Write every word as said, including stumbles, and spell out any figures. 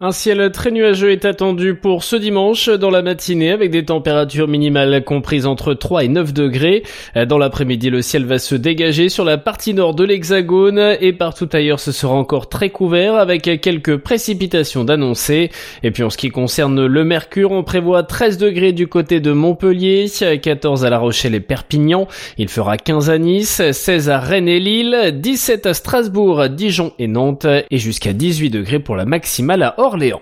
Un ciel très nuageux est attendu pour ce dimanche dans la matinée avec des températures minimales comprises entre trois et neuf degrés. Dans l'après-midi, le ciel va se dégager sur la partie nord de l'Hexagone et partout ailleurs ce sera encore très couvert avec quelques précipitations d'annoncer. Et puis en ce qui concerne le mercure, on prévoit treize degrés du côté de Montpellier, quatorze à La Rochelle et Perpignan. Il fera quinze à Nice, seize à Rennes et Lille, dix-sept à Strasbourg, Dijon et Nantes et jusqu'à dix-huit degrés pour la maximale à Orléans.